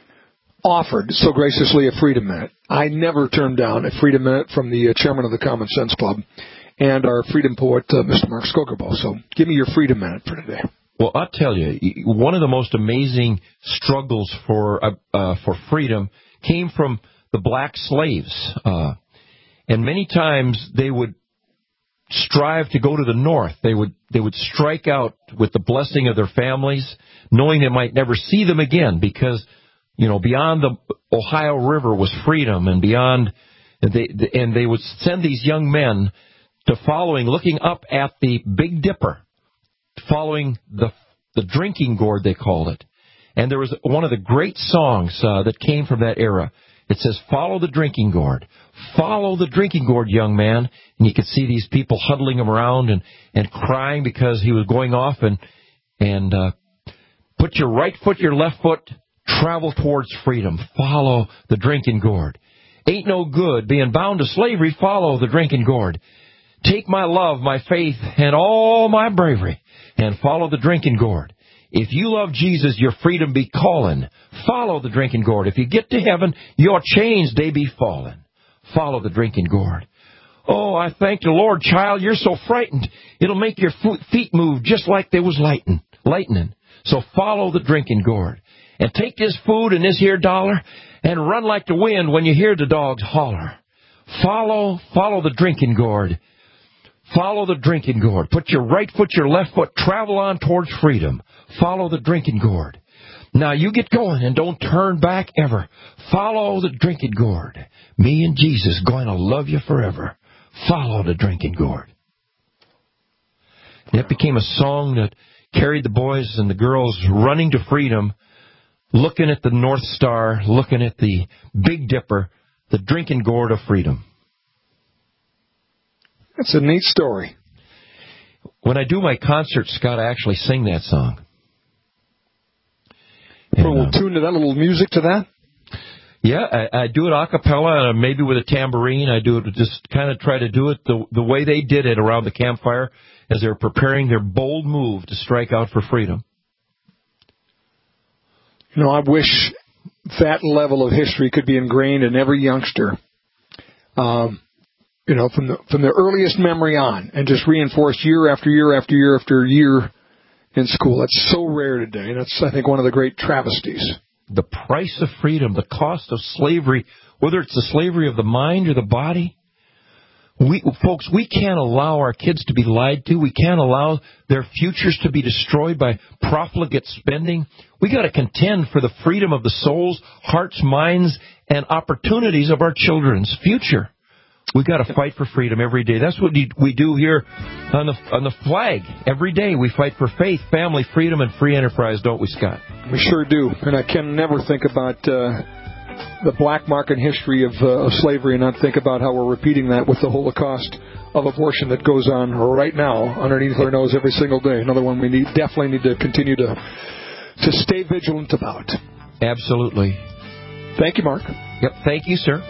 offered so graciously a Freedom Minute. I never turned down a Freedom Minute from the uh, chairman of the Common Sense Club and our freedom poet, uh, Mister Mark Skogerbo. So give me your Freedom Minute for today. Well, I'll tell you, one of the most amazing struggles for uh, uh, for freedom came from the black slaves. Uh, and many times they would strive to go to the north. They would they would strike out with the blessing of their families, knowing they might never see them again because, you know, beyond the Ohio River was freedom, and beyond, they, and they would send these young men to following, looking up at the Big Dipper, following the the drinking gourd, they called it. And there was one of the great songs uh, that came from that era. It says, follow the drinking gourd. Follow the drinking gourd, young man. And you could see these people huddling him around and, and crying because he was going off. And, and uh, put your right foot, your left foot, travel towards freedom. Follow the drinking gourd. Ain't no good being bound to slavery. Follow the drinking gourd. Take my love, my faith, and all my bravery, and follow the drinking gourd. If you love Jesus, your freedom be calling. Follow the drinking gourd. If you get to heaven, your chains, they be falling. Follow the drinking gourd. Oh, I thank the Lord, child, you're so frightened. It'll make your feet move just like they was lightning. lightning. So follow the drinking gourd. And take this food and this here dollar and run like the wind when you hear the dogs holler. Follow, follow the drinking gourd. Follow the drinking gourd. Put your right foot, your left foot, travel on towards freedom. Follow the drinking gourd. Now you get going and don't turn back ever. Follow the drinking gourd. Me and Jesus going to love you forever. Follow the drinking gourd. That became a song that carried the boys and the girls running to freedom, looking at the North Star, looking at the Big Dipper, the drinking gourd of freedom. That's a neat story. When I do my concerts, Scott, I actually sing that song. Put a little um, tune to that, a little music to that? Yeah, I, I do it a cappella, uh, maybe with a tambourine. I do it, just kind of try to do it the, the way they did it around the campfire as they were preparing their bold move to strike out for freedom. You know, I wish that level of history could be ingrained in every youngster. Um You know, from the from the earliest memory on, and just reinforced year after year after year after year in school. That's so rare today, and that's, I think, one of the great travesties. The price of freedom, the cost of slavery, whether it's the slavery of the mind or the body. We, folks, we can't allow our kids to be lied to. We can't allow their futures to be destroyed by profligate spending. We got to contend for the freedom of the souls, hearts, minds, and opportunities of our children's future. We got to fight for freedom every day. That's what we do here on the on the flag. Every day we fight for faith, family, freedom, and free enterprise, don't we, Scott? We sure do. And I can never think about uh, the black mark in history of, uh, of slavery and not think about how we're repeating that with the Holocaust of abortion that goes on right now underneath our nose every single day. Another one we need definitely need to continue to to stay vigilant about. Absolutely. Thank you, Mark. Yep. Thank you, sir.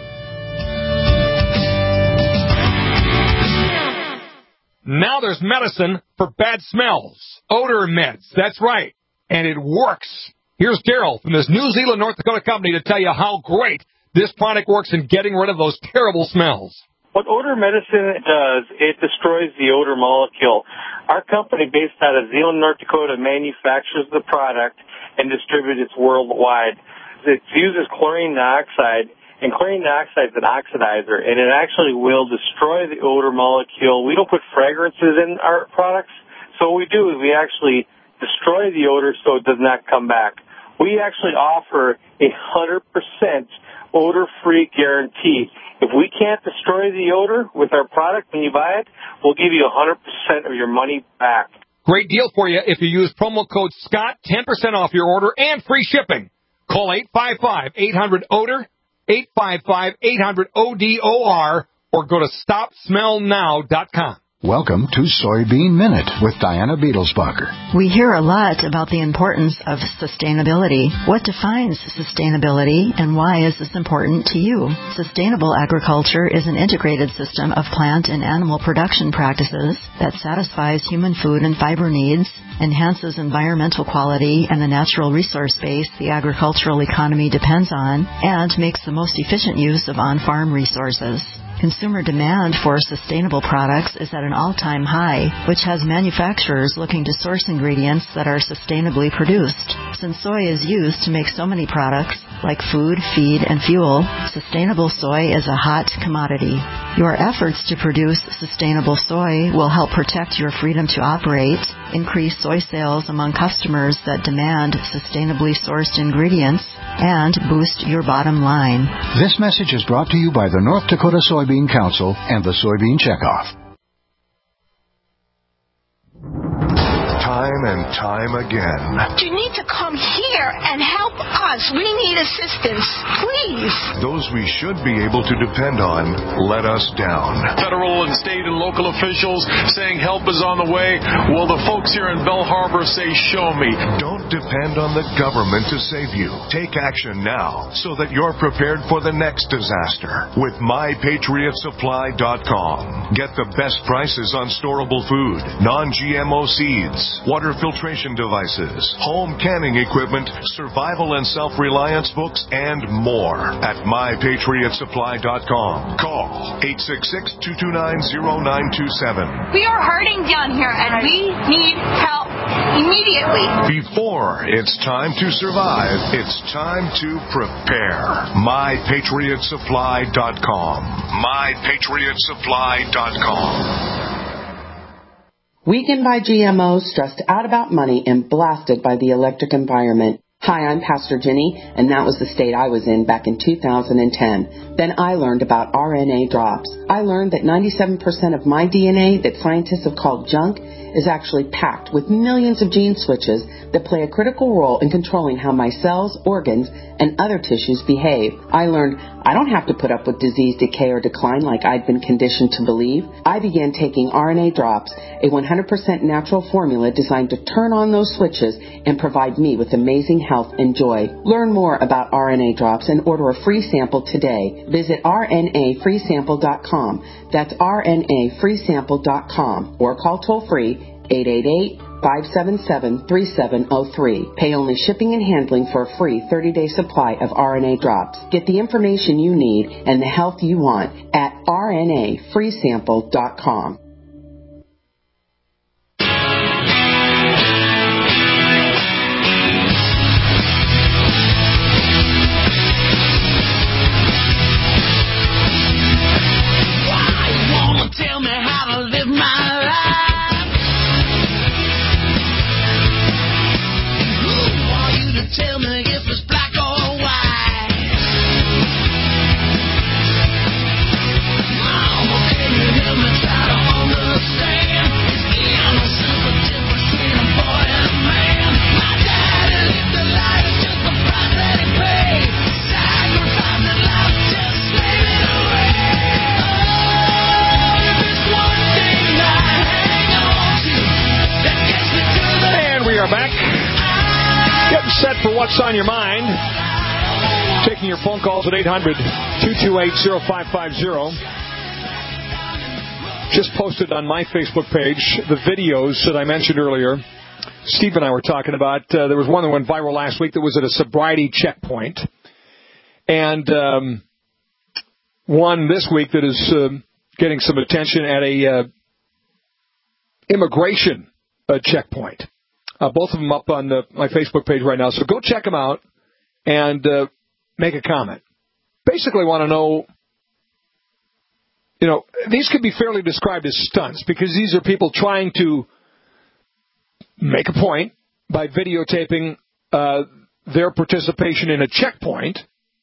Now there's medicine for bad smells. Odor meds. That's right. And it works. Here's Daryl from this New Zealand, North Dakota company to tell you how great this product works in getting rid of those terrible smells. What odor medicine does, it destroys the odor molecule. Our company, based out of Zeeland, North Dakota, manufactures the product and distributes it worldwide. It uses chlorine dioxide. And chlorine dioxide is an oxidizer, and it actually will destroy the odor molecule. We don't put fragrances in our products, so what we do is we actually destroy the odor so it does not come back. We actually offer a one hundred percent odor-free guarantee. If we can't destroy the odor with our product when you buy it, we'll give you one hundred percent of your money back. great deal for you if you use promo code Scott, ten percent off your order and free shipping. Call eight five five, eight hundred, O D O R, eight five five, eight hundred, O D O R, or go to stop smell now dot com. Welcome to Soybean Minute with Diana Beadlesbacher. We hear a lot about the importance of sustainability. What defines sustainability and why is this important to you? Sustainable agriculture is an integrated system of plant and animal production practices that satisfies human food and fiber needs, enhances environmental quality and the natural resource base the agricultural economy depends on, and makes the most efficient use of on-farm resources. Consumer demand for sustainable products is at an all-time high, which has manufacturers looking to source ingredients that are sustainably produced. Since soy is used to make so many products, like food, feed, and fuel, sustainable soy is a hot commodity. Your efforts to produce sustainable soy will help protect your freedom to operate, increase soy sales among customers that demand sustainably sourced ingredients, and boost your bottom line. This message is brought to you by the North Dakota Soybean Council and the Soybean Checkoff. Time and time again. You need to come here and help us. We need assistance, please. Those we should be able to depend on let us down. Federal and state and local officials saying help is on the way. Well, the folks here in Belle Harbor say, show me. Don't depend on the government to save you. Take action now so that you're prepared for the next disaster with my patriot supply dot com. Get the best prices on storable food, non-G M O seeds, water filtration devices, home canning equipment, survival and self-reliance books, and more at my patriot supply dot com. Call eight six six, two two nine, zero nine two seven. We are hurting down here, and we need help immediately. Before it's time to survive, it's time to prepare. my patriot supply dot com. my patriot supply dot com. Weakened by G M Os, stressed out about money, and blasted by the electric environment. Hi, I'm Pastor Jenny, and that was the state I was in back in two thousand ten. Then I learned about R N A drops. I learned that ninety-seven percent of my D N A that scientists have called junk is actually packed with millions of gene switches that play a critical role in controlling how my cells, organs, and other tissues behave. I learned I don't have to put up with disease, decay, or decline like I'd been conditioned to believe. I began taking R N A drops, a one hundred percent natural formula designed to turn on those switches and provide me with amazing health and joy. Learn more about R N A drops and order a free sample today. Visit R N A free sample dot com. That's R N A free sample dot com or call toll free eight eight eight, five seven seven, three seven zero three. Pay only shipping and handling for a free thirty-day supply of R N A drops. Get the information you need and the health you want at R N A free sample dot com. Tell me how to live my life. Who are you to tell me if it's black or white? Mama, can you help me try to understand? I'm a simple difference between a boy and a man. My daddy lived the life, it's just the price that he paid. Sacrifice the life, just slave it away. And we are back. Getting set for What's on Your Mind. Taking your phone calls at eight hundred, two two eight, zero five five zero. Just posted on my Facebook page the videos that I mentioned earlier. Steve and I were talking about. Uh, there was one that went viral last week that was at a sobriety checkpoint. And um, one this week that is uh, getting some attention at a uh, immigration uh, checkpoint. Uh, both of them up on the, my Facebook page right now. So go check them out and uh, make a comment. Basically want to know, you know, these could be fairly described as stunts because these are people trying to make a point by videotaping uh, their participation in a checkpoint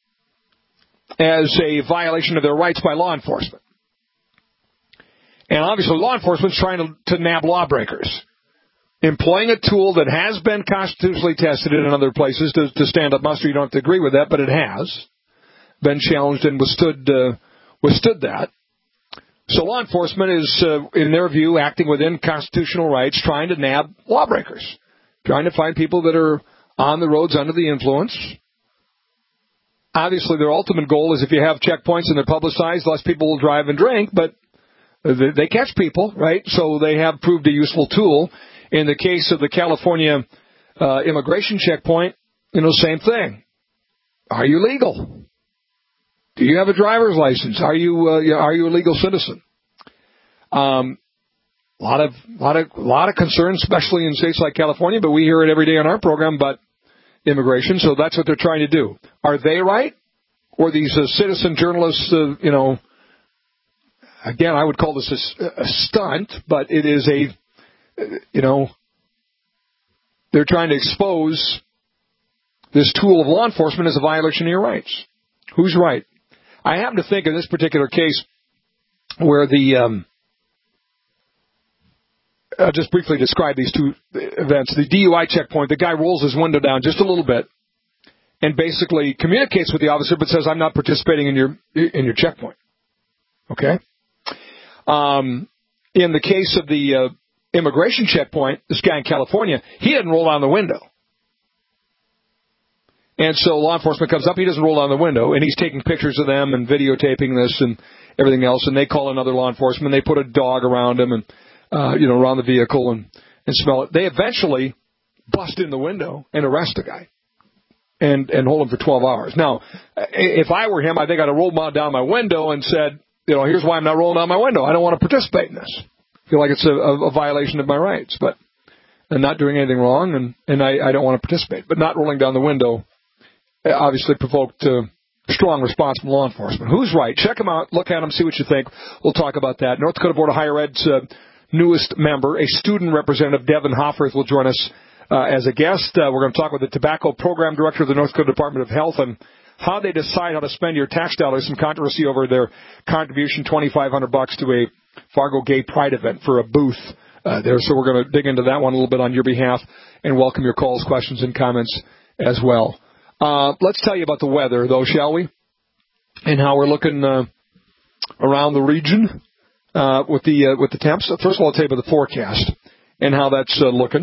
as a violation of their rights by law enforcement. And obviously law enforcement's trying to, to nab lawbreakers. employing a tool that has been constitutionally tested in other places to, to stand up muster. You don't have to agree with that, but it has been challenged and withstood uh, withstood that. So law enforcement is, uh, in their view, acting within constitutional rights, trying to nab lawbreakers, trying to find people that are on the roads under the influence. Obviously, their ultimate goal is if you have checkpoints and they're publicized, less people will drive and drink, but they, they catch people, right? So they have proved a useful tool. In the case of the California uh, immigration checkpoint, you know, same thing. Are you legal? Do you have a driver's license? Are you uh, are you a legal citizen? Um, a lot of lot of lot of concerns, especially in states like California, but we hear it every day on our program about immigration. So that's what they're trying to do. Are they right, or these uh, citizen journalists? Uh, you know, again, I would call this a, a stunt, but it is a, you know, they're trying to expose this tool of law enforcement as a violation of your rights. Who's right? I happen to think in this particular case where the, um, I'll just briefly describe these two events. The D U I checkpoint, the guy rolls his window down just a little bit and basically communicates with the officer but says, I'm not participating in your in your checkpoint. Okay? Um, in the case of the uh, immigration checkpoint, this guy in California, he didn't roll down the window. And so law enforcement comes up, he doesn't roll down the window, and he's taking pictures of them and videotaping this and everything else, and they call another law enforcement, they put a dog around him and, uh, you know, around the vehicle and, and smell it. They eventually bust in the window and arrest the guy and, and hold him for twelve hours. Now, if I were him, I think I'd have rolled down my window and said, you know, here's why I'm not rolling down my window. I don't want to participate in this. I feel like it's a, a, a violation of my rights, but I'm not doing anything wrong, and, and I, I don't want to participate. But not rolling down the window obviously provoked a strong response from law enforcement. Who's right? Check them out. Look at them. See what you think. We'll talk about that. North Dakota Board of Higher Ed's uh, newest member, a student representative, Devin Hofferth, will join us uh, as a guest. Uh, we're going to talk with the Tobacco Program Director of the North Dakota Department of Health and how they decide how to spend your tax dollars. Some controversy over their contribution, twenty-five hundred bucks to a Fargo Gay Pride event for a booth uh, there. So we're going to dig into that one a little bit on your behalf and welcome your calls, questions, and comments as well. Uh, let's tell you about the weather, though, shall we? And how we're looking uh, around the region uh, with the uh, with the temps. First of all, I'll tell you about the forecast and how that's uh, looking,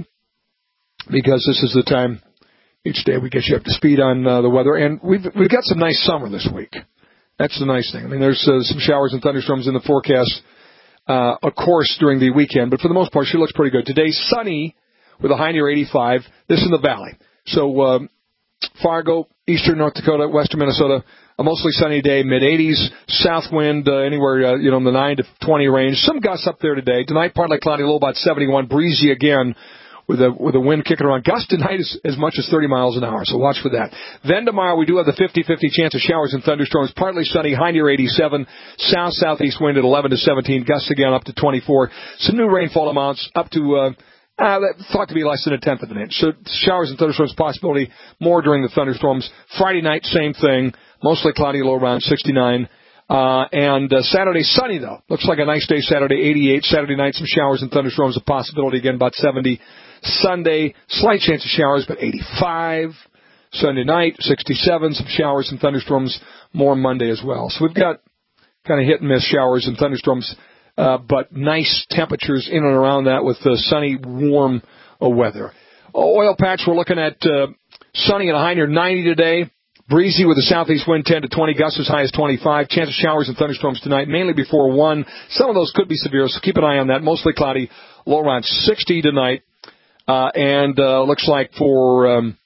because this is the time each day we get you up to speed on uh, the weather. And we've we've got some nice summer this week. That's the nice thing. I mean, there's uh, some showers and thunderstorms in the forecast, uh, of course, during the weekend. But for the most part, she looks pretty good. Today, sunny with a high near eighty-five. This in the valley. So um, Fargo, eastern North Dakota, western Minnesota, a mostly sunny day, mid-eighties, south wind uh, anywhere, uh, you know, in the nine to twenty range. Some gusts up there today. Tonight, partly cloudy, low about seventy-one, breezy again with a with a wind kicking around. Gust tonight is as much as thirty miles an hour, so watch for that. Then tomorrow, we do have the fifty-fifty chance of showers and thunderstorms, partly sunny, high near eighty-seven, south-southeast wind at eleven to seventeen, gusts again up to twenty-four. Some new rainfall amounts up to... Uh, Uh, that thought to be less than a tenth of an inch. So showers and thunderstorms possibility more during the thunderstorms. Friday night, same thing. Mostly cloudy, low around sixty-nine. Uh, and uh, Saturday, sunny, though. Looks like a nice day Saturday, eighty-eight. Saturday night, some showers and thunderstorms, a possibility again, about seventy. Sunday, slight chance of showers, but eighty-five. Sunday night, sixty-seven. Some showers and thunderstorms, more Monday as well. So we've got kind of hit and miss showers and thunderstorms. Uh, but nice temperatures in and around that with uh, sunny, warm uh, weather. Oil patch, we're looking at uh, sunny and a high near ninety today. Breezy with a southeast wind ten to twenty, gusts as high as twenty-five. Chance of showers and thunderstorms tonight, mainly before one. Some of those could be severe, so keep an eye on that. Mostly cloudy, low around sixty tonight. Uh, and uh, looks like for um,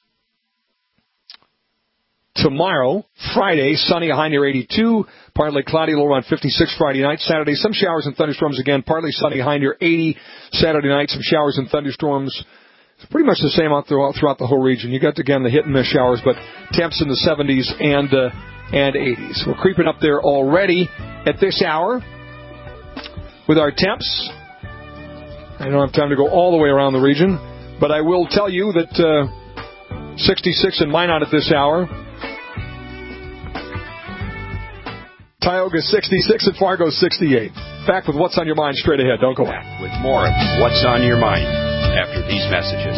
tomorrow, Friday, sunny, a high near eighty-two. Partly cloudy, low around fifty-six Friday night. Saturday, some showers and thunderstorms again. Partly sunny, high near eighty. Saturday night, some showers and thunderstorms. It's pretty much the same out throughout, throughout the whole region. You got, again, the hit and miss showers, but temps in the seventies and uh, and eighties. We're creeping up there already at this hour with our temps. I don't have time to go all the way around the region, but I will tell you that uh, sixty-six in Minot at this hour. Tioga sixty-six and Fargo sixty-eight. Back with What's on Your Mind straight ahead. Don't go back with more of What's on Your Mind. after these messages.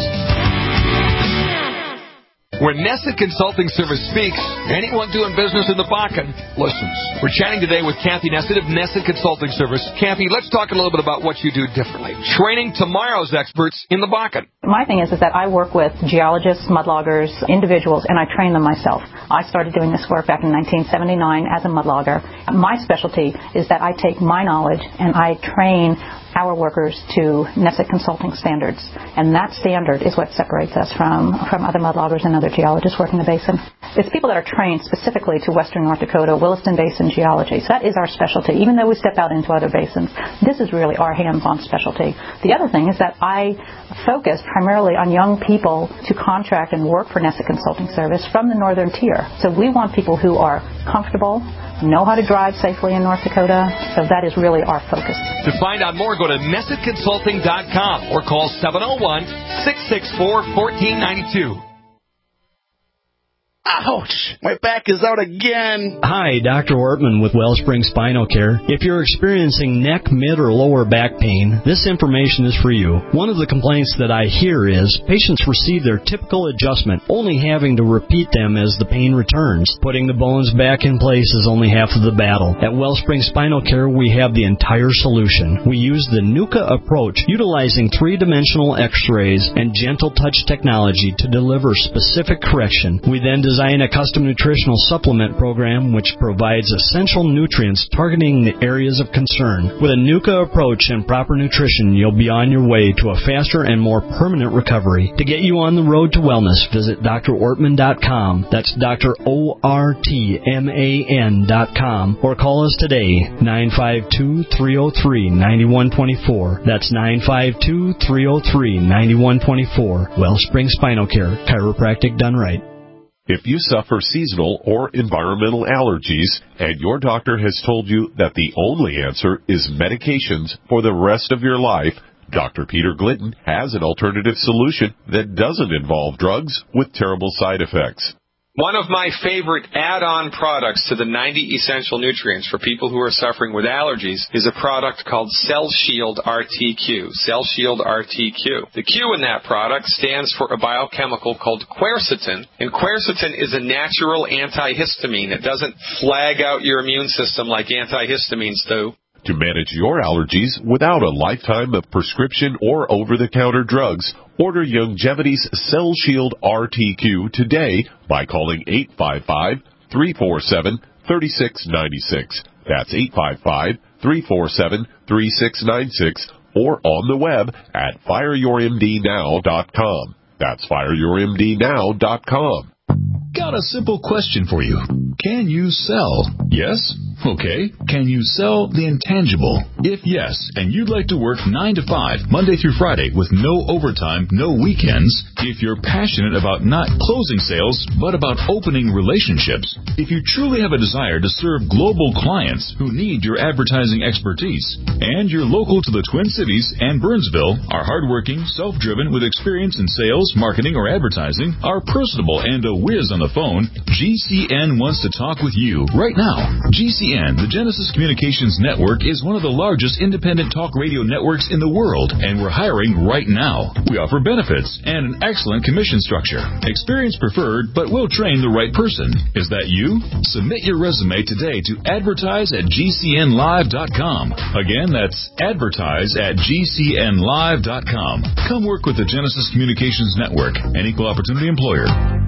When Nesset Consulting Service speaks, anyone doing business in the Bakken listens. We're chatting today with Kathy Nesset of Nesset Consulting Service. Kathy, let's talk a little bit about what you do differently. Training tomorrow's experts in the Bakken. My thing is, is that I work with geologists, mudloggers, individuals, and I train them myself. I started doing this work back in nineteen seventy-nine as a mudlogger. My specialty is that I take my knowledge and I train our workers to Nesset Consulting standards. And that standard is what separates us from, from other mudloggers and other geologists working the basin. It's people that are trained specifically to western North Dakota, Williston Basin geology. So that is our specialty. Even though we step out into other basins, this is really our hands-on specialty. The other thing is that I focus primarily on young people to contract and work for Nesset Consulting Service from the northern tier. So we want people who are comfortable, know how to drive safely in North Dakota. So that is really our focus. To find out more, go to Nesset Consulting dot com or call seven oh one, six six four, one four nine two. Ouch! My back is out again. Hi, Doctor Ortman with Wellspring Spinal Care. If you're experiencing neck, mid, or lower back pain, this information is for you. One of the complaints that I hear is patients receive their typical adjustment, only having to repeat them as the pain returns. Putting the bones back in place is only half of the battle. At Wellspring Spinal Care, we have the entire solution. We use the NUCA approach, utilizing three-dimensional x-rays and gentle touch technology to deliver specific correction. We then design a custom nutritional supplement program which provides essential nutrients targeting the areas of concern. With a NUCA approach and proper nutrition, you'll be on your way to a faster and more permanent recovery. To get you on the road to wellness, visit D R Ortman dot com. That's Doctor O R T M A N dot com. Or call us today, nine five two, three oh three, nine one two four. That's nine five two, three oh three, nine one two four. Wellspring Spinal Care, chiropractic done right. If you suffer seasonal or environmental allergies and your doctor has told you that the only answer is medications for the rest of your life, Doctor Peter Glidden has an alternative solution that doesn't involve drugs with terrible side effects. One of my favorite add-on products to the ninety essential nutrients for people who are suffering with allergies is a product called Cell Shield R T Q. Cell Shield R T Q. The Q in that product stands for a biochemical called quercetin, and quercetin is a natural antihistamine. It doesn't flag out your immune system like antihistamines do. To manage your allergies without a lifetime of prescription or over-the-counter drugs, order Youngevity's Cell Shield R T Q today by calling eight five five, three four seven, three six nine six. That's eight five five, three four seven, three six nine six or on the web at fire your M D now dot com. That's fire your M D now dot com. Got a simple question for you. Can you sell? Yes? Okay. Can you sell the intangible? If yes, and you'd like to work nine to five, Monday through Friday, with no overtime, no weekends, if you're passionate about not closing sales, but about opening relationships, if you truly have a desire to serve global clients who need your advertising expertise, and you're local to the Twin Cities and Burnsville, are hardworking, self-driven, with experience in sales, marketing, or advertising, are personable, and a whiz on the phone, G C N wants to talk with you right now. G C N, the Genesis Communications Network, is one of the largest independent talk radio networks in the world, and we're hiring right now. We offer benefits and an excellent commission structure. Experience preferred, but we'll train the right person. Is that you? Submit your resume today to advertise at G C N live dot com. Again, that's advertise at G C N live dot com. Come work with the Genesis Communications Network, an equal opportunity employer.